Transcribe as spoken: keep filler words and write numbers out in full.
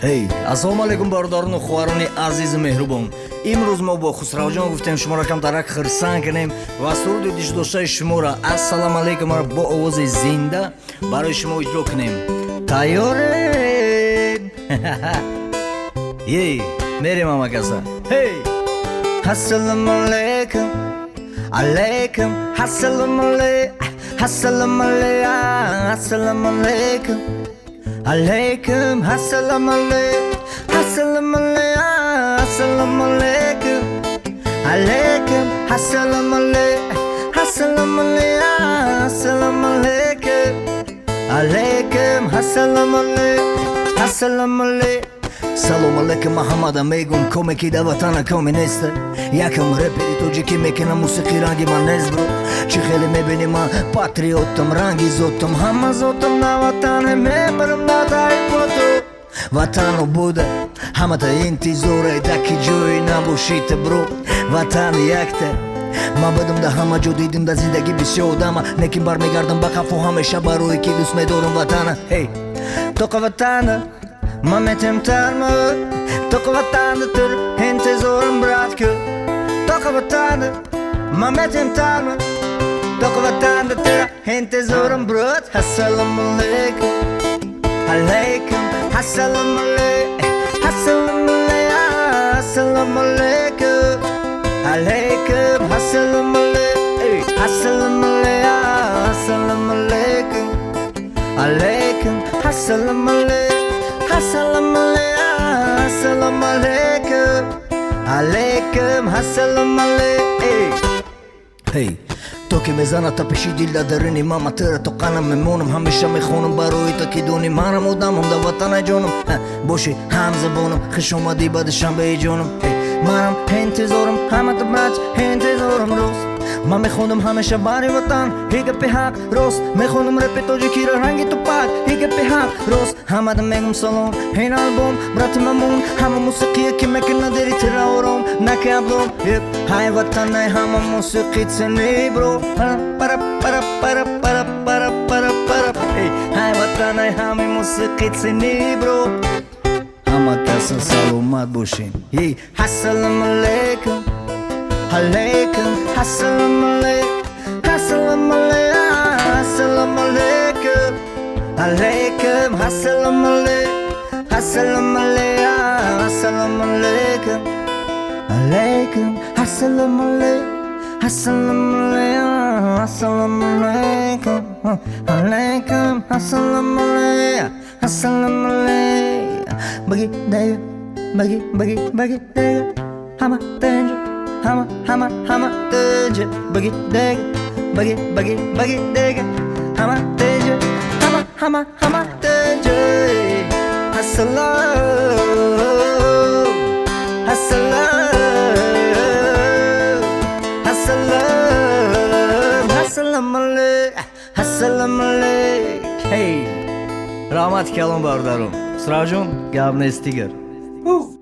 Hey, ассалому алайкум бародарону хуарони азизу меҳрубон. Имрӯз мо бо Хусравҷон гуфтем шуморо камтарак хирсан кунем ва суруди диштдоштаи шуморо ассалому алайкумро бо овози зинда барои шумо иҷро кунем. Тайёред? Ей, мерем амакаса. Hey! Ассалому алайкум. Алайкум. Ассалому алайкум. Ассалому алайкум. Ассалому алайкум. Alaikum, assalamu alaikum, assalamu alaikum, assalamu alaikum, alaikum, assalamu alaikum, assalamu alaikum, assalamu alaikum, alaikum, assalamu alaikum, assalamu alaikum. Салом алейкум Муҳаммада мегум комеки да ватана коминиста якам репери тоҷики мекунам мусиқи ранги ман нест бро чӣ хеле мебини ман патриотам ранги зотам ҳама зотам на ватане мемирам на тайпото ватану буда ҳамата интизоре даки ҷои набошите бро ватан якта ман будам да ҳама ҷо дидим да зиндагӣ бисёр одама лекин бармегардам ба қафо ҳамеша барое ки дӯст медорам ватана ҳей тоқа ватана Man metem tarmı Toka vatandadır intizorun bırakı Toka vatandı Man metem tarmı Toka vatandadır intizorun bırak Assalamu alaikum Alaikum Assalamu alaikum Assalamu alaikum Assalamu alaikum Alaikum Assalamu alaikum Assalamu alaikum Assalamu alaikum Alaikum Assalamu alaikum Assalamu alaikum, assalamu alaikum, alaikum, assalamu alaikum. Hey, то ки мезанад пеши дил да дарини мама тера то қанам мемонам ҳамеша мехонам барои то ки дони манам одамам да ватана ҷонам боши ҳам забонам хушомадӣ ба душанбеи ҷонам манам интизорам ҳамата бач интизорам рост ман мехонам ҳамеша бари ватан ҳигапи ҳақ рост мехонам репи тоҷикиро ранги тупак ҳигапи ҳақ рост ҳамада мегум салом ин албом брати мамун ҳама мусиқие ки мекуна дери тира ором наки аблом ҳай ватанай ҳама мусиқи цени бро пара пара пара пара пара пара пара ҳай ватанай ҳами мусиқи цени бро ҳама каса саломат бошем ассалому алайкум Alaikum, assalamu alaikum, assalamu alaikum, assalamu alaikum, alaikum, assalamu alaikum, assalamu alaikum, assalamu alaikum, alaikum, assalamu alaikum, assalamu alaikum, assalamu alaikum, alaikum, assalamu alaikum, assalamu alaikum. Bagi dega, bagi bagi bagi dega, hama danger. Hama, hama, hama, teje, bagi, dega, bagi, bagi, bagi, dega, hama, teje, hama, hama, hama, teje, assalam, assalam, assalam, assalam alaikum, assalam alaikum. Hey, rahmat kalon bardarum, Xusravjon, gap nestigar.